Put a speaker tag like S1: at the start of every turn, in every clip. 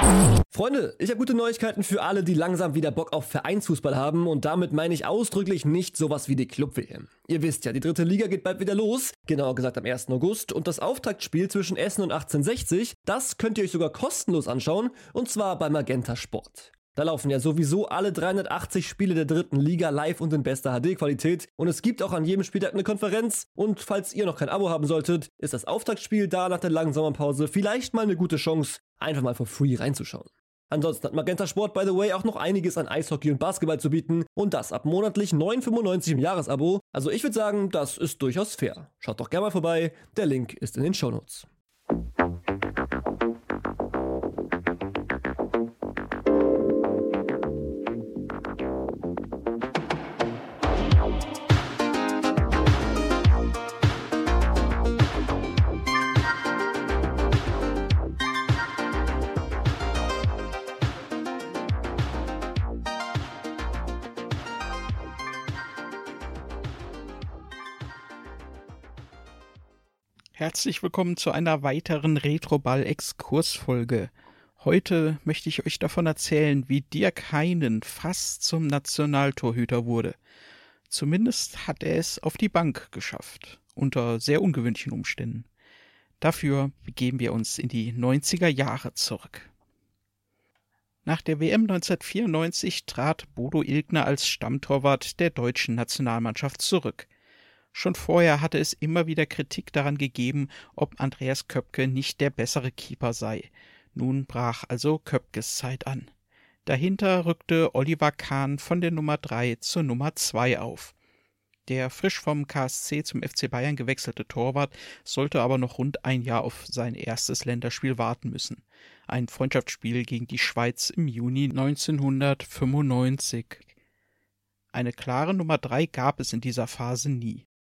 S1: Freunde, ich habe gute Neuigkeiten für alle, die langsam wieder Bock auf Vereinsfußball haben und damit meine ich ausdrücklich nicht sowas wie die Club-WM. Ihr wisst ja, die 3. Liga geht bald wieder los, genauer gesagt am 1. August und das Auftaktspiel zwischen Essen und 1860, das könnt ihr euch sogar kostenlos anschauen und zwar bei Magenta Sport. Da laufen ja sowieso alle 380 Spiele der 3. Liga live und in bester HD-Qualität und es gibt auch an jedem Spieltag eine Konferenz und falls ihr noch kein Abo haben solltet, ist das Auftaktspiel da nach der langen Sommerpause vielleicht mal eine gute Chance, einfach mal for free reinzuschauen. Ansonsten hat Magenta Sport, by the way, auch noch einiges an Eishockey und Basketball zu bieten und das ab monatlich 9,95 im Jahresabo. Also ich würde sagen, das ist durchaus fair. Schaut doch gerne mal vorbei, der Link ist in den Shownotes.
S2: Herzlich willkommen zu einer weiteren Retroball-Exkursfolge. Heute möchte ich euch davon erzählen, wie Dirk Heinen fast zum Nationaltorhüter wurde. Zumindest hat er es auf die Bank geschafft, unter sehr ungewöhnlichen Umständen. Dafür begeben wir uns in die 90er Jahre zurück. Nach der WM 1994 trat Bodo Illgner als Stammtorwart der deutschen Nationalmannschaft zurück. Schon vorher hatte es immer wieder Kritik daran gegeben, ob Andreas Köpke nicht der bessere Keeper sei. Nun brach also Köpkes Zeit an. Dahinter rückte Oliver Kahn von der Nummer 3 zur Nummer 2 auf. Der frisch vom KSC zum FC Bayern gewechselte Torwart sollte aber noch rund ein Jahr auf sein erstes Länderspiel warten müssen. Ein Freundschaftsspiel gegen die Schweiz im Juni 1995. Eine klare Nummer 3 gab es in dieser Phase nie.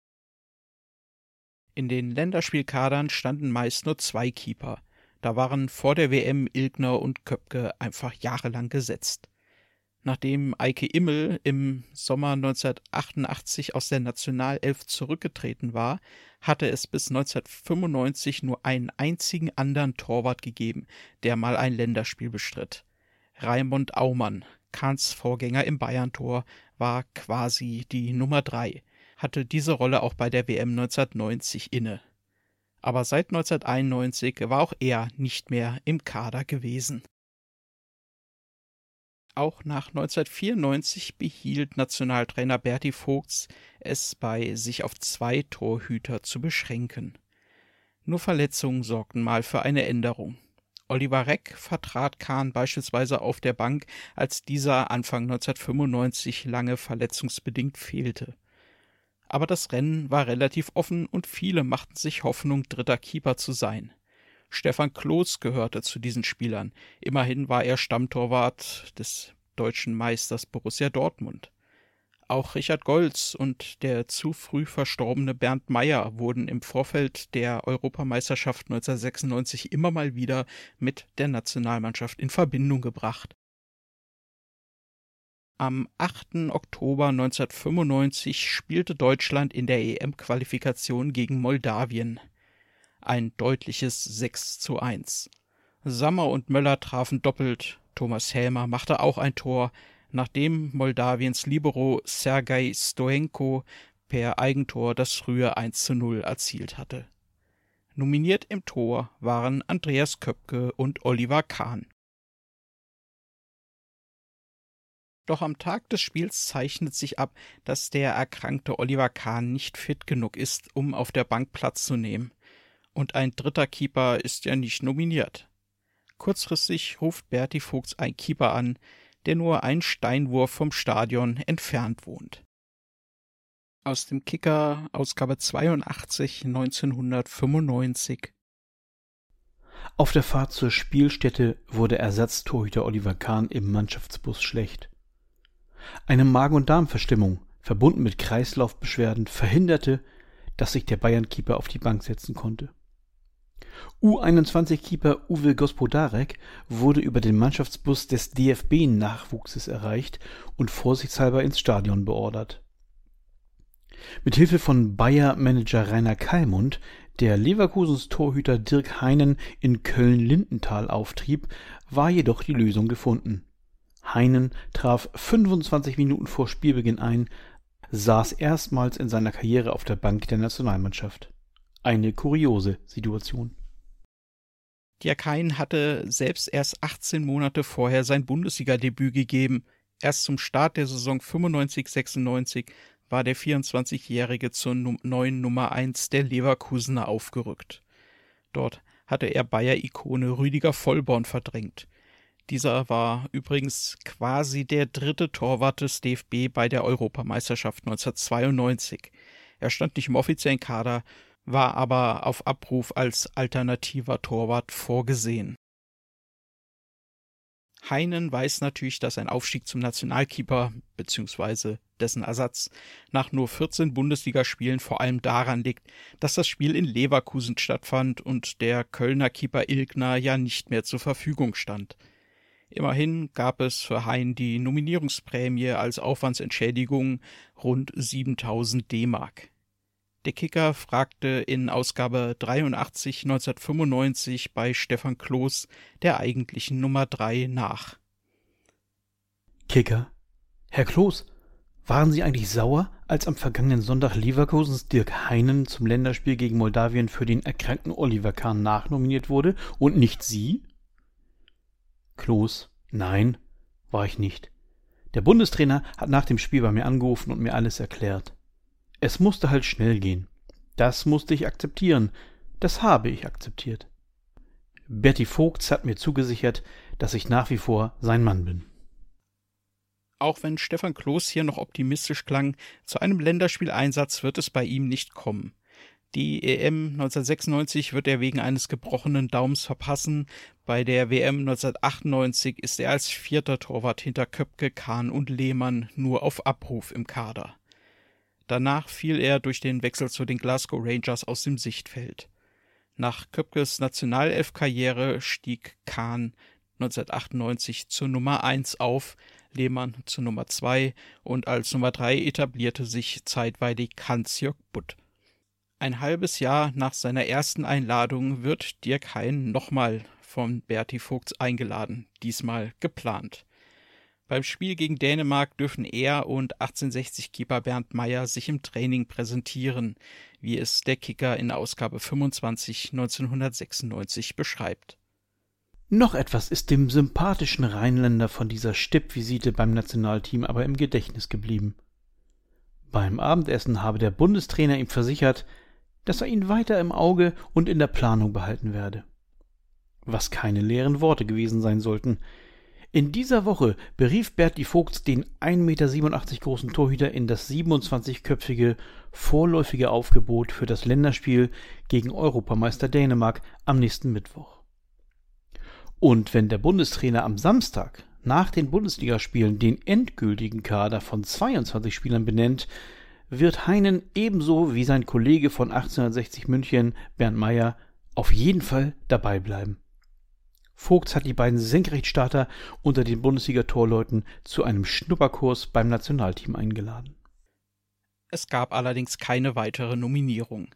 S2: In den Länderspielkadern standen meist nur 2 Keeper. Da waren vor der WM Illgner und Köpke einfach jahrelang gesetzt. Nachdem Eike Immel im Sommer 1988 aus der Nationalelf zurückgetreten war, hatte es bis 1995 nur einen einzigen anderen Torwart gegeben, der mal ein Länderspiel bestritt. Raimund Aumann, Kahns Vorgänger im Bayern-Tor, war quasi die Nummer 3. Hatte diese Rolle auch bei der WM 1990 inne. Aber seit 1991 war auch er nicht mehr im Kader gewesen. Auch nach 1994 behielt Nationaltrainer Berti Vogts es bei, sich auf 2 Torhüter zu beschränken. Nur Verletzungen sorgten mal für eine Änderung. Oliver Reck vertrat Kahn beispielsweise auf der Bank, als dieser Anfang 1995 lange verletzungsbedingt fehlte. Aber das Rennen war relativ offen und viele machten sich Hoffnung, 3. Keeper zu sein. Stefan Kloß gehörte zu diesen Spielern. Immerhin war er Stammtorwart des deutschen Meisters Borussia Dortmund. Auch Richard Goltz und der zu früh verstorbene Bernd Meyer wurden im Vorfeld der Europameisterschaft 1996 immer mal wieder mit der Nationalmannschaft in Verbindung gebracht. Am 8. Oktober 1995 spielte Deutschland in der EM-Qualifikation gegen Moldawien. Ein deutliches 6:1. Sammer und Möller trafen doppelt, Thomas Helmer machte auch ein Tor, nachdem Moldawiens Libero Sergei Stoenko per Eigentor das frühe 1:0 erzielt hatte. Nominiert im Tor waren Andreas Köpke und Oliver Kahn. Doch am Tag des Spiels zeichnet sich ab, dass der erkrankte Oliver Kahn nicht fit genug ist, um auf der Bank Platz zu nehmen. Und ein 3. Keeper ist ja nicht nominiert. Kurzfristig ruft Berti Vogts einen Keeper an, der nur einen Steinwurf vom Stadion entfernt wohnt. Aus dem Kicker, Ausgabe 82, 1995.
S3: Auf der Fahrt zur Spielstätte wurde Ersatztorhüter Oliver Kahn im Mannschaftsbus schlecht. Eine Magen- und Darmverstimmung, verbunden mit Kreislaufbeschwerden, verhinderte, dass sich der Bayern-Keeper auf die Bank setzen konnte. U21-Keeper Uwe Gospodarek wurde über den Mannschaftsbus des DFB-Nachwuchses erreicht und vorsichtshalber ins Stadion beordert. Mit Hilfe von Bayer-Manager Rainer Kallmund, der Leverkusens Torhüter Dirk Heinen in Köln-Lindenthal auftrieb, war jedoch die Lösung gefunden. Heinen traf 25 Minuten vor Spielbeginn ein, saß erstmals in seiner Karriere auf der Bank der Nationalmannschaft. Eine kuriose Situation.
S2: Dirk Heinen hatte selbst erst 18 Monate vorher sein Bundesliga-Debüt gegeben. Erst zum Start der Saison 95/96 war der 24-Jährige zur neuen Nummer 1 der Leverkusener aufgerückt. Dort hatte er Bayer-Ikone Rüdiger Vollborn verdrängt. Dieser war übrigens quasi der dritte Torwart des DFB bei der Europameisterschaft 1992. Er stand nicht im offiziellen Kader, war aber auf Abruf als alternativer Torwart vorgesehen. Heinen weiß natürlich, dass ein Aufstieg zum Nationalkeeper bzw. dessen Ersatz nach nur 14 Bundesligaspielen vor allem daran liegt, dass das Spiel in Leverkusen stattfand und der Kölner Keeper Ilgner ja nicht mehr zur Verfügung stand. Immerhin gab es für Heinen die Nominierungsprämie als Aufwandsentschädigung rund 7.000 D-Mark. Der Kicker fragte in Ausgabe 83 1995 bei Stefan Kloß, der eigentlichen Nummer 3, nach.
S3: Kicker: Herr Kloß, waren Sie eigentlich sauer, als am vergangenen Sonntag Leverkusens Dirk Heinen zum Länderspiel gegen Moldawien für den erkrankten Oliver Kahn nachnominiert wurde und nicht Sie? Kloß: Nein, war ich nicht. Der Bundestrainer hat nach dem Spiel bei mir angerufen und mir alles erklärt. Es musste halt schnell gehen. Das musste ich akzeptieren. Das habe ich akzeptiert. Berti Vogts hat mir zugesichert, dass ich nach wie vor sein Mann bin.
S2: Auch wenn Stefan Kloß hier noch optimistisch klang, zu einem Länderspieleinsatz wird es bei ihm nicht kommen. Die EM 1996 wird er wegen eines gebrochenen Daumens verpassen. Bei der WM 1998 ist er als vierter Torwart hinter Köpke, Kahn und Lehmann nur auf Abruf im Kader. Danach fiel er durch den Wechsel zu den Glasgow Rangers aus dem Sichtfeld. Nach Köpkes Nationalelf-Karriere stieg Kahn 1998 zur Nummer 1 auf, Lehmann zur Nummer 2 und als Nummer 3 etablierte sich zeitweilig Hans-Jörg Butt. Ein halbes Jahr nach seiner ersten Einladung wird Dirk Heinen nochmal von Berti Vogts eingeladen, diesmal geplant. Beim Spiel gegen Dänemark dürfen er und 1860-Keeper Bernd Meyer sich im Training präsentieren, wie es der Kicker in Ausgabe 25 1996 beschreibt.
S3: Noch etwas ist dem sympathischen Rheinländer von dieser Stippvisite beim Nationalteam aber im Gedächtnis geblieben. Beim Abendessen habe der Bundestrainer ihm versichert, dass er ihn weiter im Auge und in der Planung behalten werde. Was keine leeren Worte gewesen sein sollten. In dieser Woche berief Berti Vogts den 1,87 Meter großen Torhüter in das 27-köpfige vorläufige Aufgebot für das Länderspiel gegen Europameister Dänemark am nächsten Mittwoch. Und wenn der Bundestrainer am Samstag nach den Bundesligaspielen den endgültigen Kader von 22 Spielern benennt, wird Heinen ebenso wie sein Kollege von 1860 München, Bernd Meyer, auf jeden Fall dabei bleiben. Vogts hat die beiden Senkrechtstarter unter den Bundesliga-Torleuten zu einem Schnupperkurs beim Nationalteam eingeladen.
S2: Es gab allerdings keine weitere Nominierung.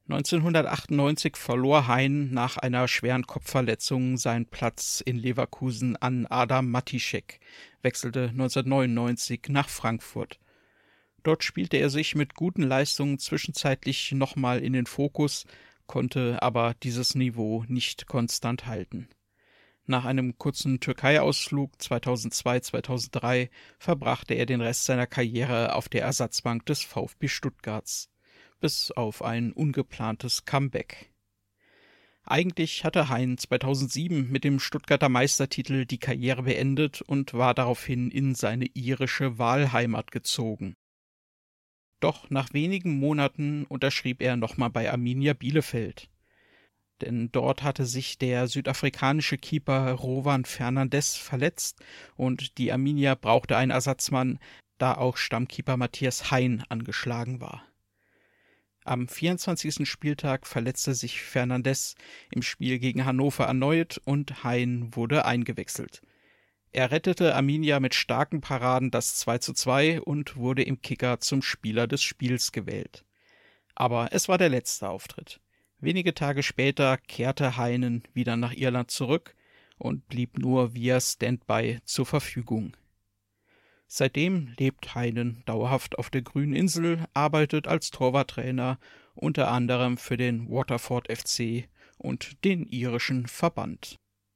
S2: 1998 verlor Heinen nach einer schweren Kopfverletzung seinen Platz in Leverkusen an Adam Matišek, wechselte 1999 nach Frankfurt. Dort spielte er sich mit guten Leistungen zwischenzeitlich nochmal in den Fokus, konnte aber dieses Niveau nicht konstant halten. Nach einem kurzen Türkei-Ausflug 2002/2003 verbrachte er den Rest seiner Karriere auf der Ersatzbank des VfB Stuttgarts, bis auf ein ungeplantes Comeback. Eigentlich hatte Heinen 2007 mit dem Stuttgarter Meistertitel die Karriere beendet und war daraufhin in seine irische Wahlheimat gezogen. Doch nach wenigen Monaten unterschrieb er nochmal bei Arminia Bielefeld. Denn dort hatte sich der südafrikanische Keeper Rowan Fernandes verletzt und die Arminia brauchte einen Ersatzmann, da auch Stammkeeper Matthias Hein angeschlagen war. Am 24. Spieltag verletzte sich Fernandes im Spiel gegen Hannover erneut und Hein wurde eingewechselt. Er rettete Arminia mit starken Paraden das 2:2 und wurde im Kicker zum Spieler des Spiels gewählt. Aber es war der letzte Auftritt. Wenige Tage später kehrte Heinen wieder nach Irland zurück und blieb nur via Standby zur Verfügung. Seitdem lebt Heinen dauerhaft auf der grünen Insel, arbeitet als Torwarttrainer unter anderem für den Waterford FC und den irischen Verband.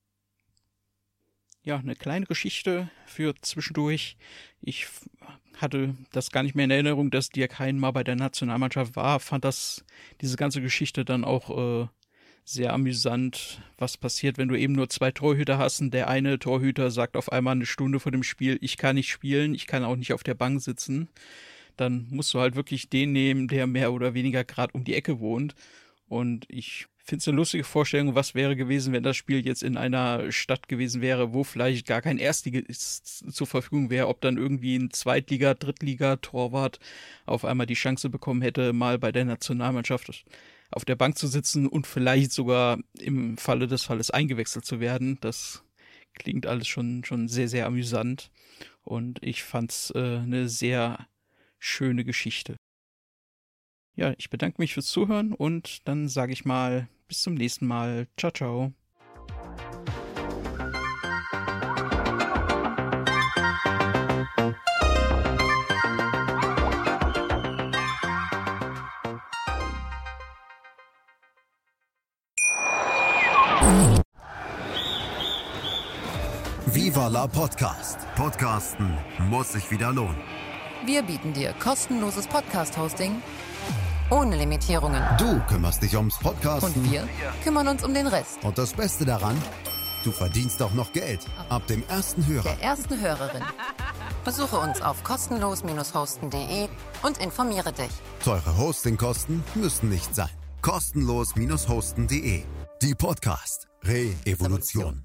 S2: Ja, eine kleine Geschichte für zwischendurch. Ich hatte das gar nicht mehr in Erinnerung, dass Dirk Heinen mal bei der Nationalmannschaft war, fand diese ganze Geschichte dann auch sehr amüsant, was passiert, wenn du eben nur 2 Torhüter hast und der eine Torhüter sagt auf einmal eine Stunde vor dem Spiel, ich kann nicht spielen, ich kann auch nicht auf der Bank sitzen. Dann musst du halt wirklich den nehmen, der mehr oder weniger gerade um die Ecke wohnt. Und ich finde es eine lustige Vorstellung, was wäre gewesen, wenn das Spiel jetzt in einer Stadt gewesen wäre, wo vielleicht gar kein Erstligist zur Verfügung wäre, ob dann irgendwie ein Zweitliga-, Drittliga-Torwart auf einmal die Chance bekommen hätte, mal bei der Nationalmannschaft auf der Bank zu sitzen und vielleicht sogar im Falle des Falles eingewechselt zu werden. Das klingt alles schon sehr, sehr amüsant. Und ich fand's eine sehr schöne Geschichte. Ja, ich bedanke mich fürs Zuhören und dann sage ich mal bis zum nächsten Mal. Ciao, ciao.
S4: Viva la Podcast. Podcasten muss sich wieder lohnen.
S5: Wir bieten dir kostenloses Podcast-Hosting ohne Limitierungen.
S4: Du kümmerst dich ums Podcasten.
S5: Und wir kümmern uns um den Rest.
S4: Und das Beste daran, du verdienst auch noch Geld. Ab dem ersten Hörer.
S5: Der ersten Hörerin. Besuche uns auf kostenlos-hosten.de und informiere dich.
S4: Teure Hostingkosten müssen nicht sein. Kostenlos-hosten.de. Die Podcast Re-Evolution.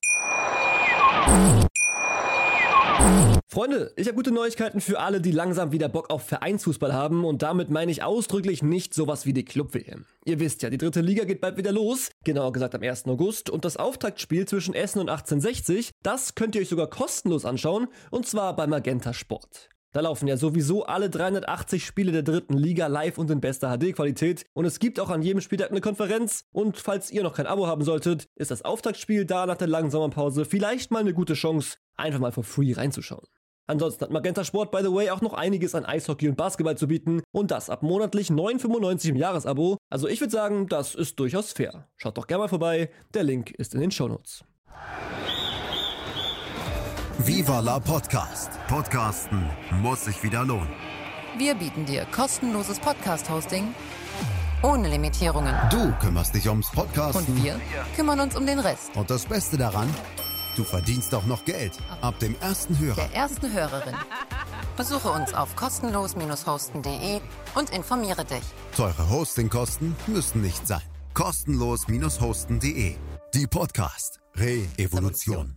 S1: Freunde, ich habe gute Neuigkeiten für alle, die langsam wieder Bock auf Vereinsfußball haben und damit meine ich ausdrücklich nicht sowas wie die Club-WM. Ihr wisst ja, die 3. Liga geht bald wieder los, genauer gesagt am 1. August und das Auftaktspiel zwischen Essen und 1860, das könnt ihr euch sogar kostenlos anschauen und zwar bei Magenta Sport. Da laufen ja sowieso alle 380 Spiele der 3. Liga live und in bester HD-Qualität und es gibt auch an jedem Spieltag eine Konferenz und falls ihr noch kein Abo haben solltet, ist das Auftaktspiel da nach der langen Sommerpause vielleicht mal eine gute Chance, einfach mal for free reinzuschauen. Ansonsten hat Magenta Sport, by the way, auch noch einiges an Eishockey und Basketball zu bieten und das ab monatlich 9,95 im Jahresabo. Also ich würde sagen, das ist durchaus fair. Schaut doch gerne mal vorbei, der Link ist in den Shownotes.
S4: Viva la Podcast. Podcasten muss sich wieder lohnen.
S5: Wir bieten dir kostenloses Podcast-Hosting ohne Limitierungen.
S4: Du kümmerst dich ums Podcasten.
S5: Und wir kümmern uns um den Rest.
S4: Und das Beste daran, du verdienst auch noch Geld. Ab dem ersten Hörer.
S5: Der ersten Hörerin. Besuche uns auf kostenlos-hosten.de und informiere dich.
S4: Teure Hostingkosten müssen nicht sein. Kostenlos-hosten.de. Die Podcast Re-Evolution.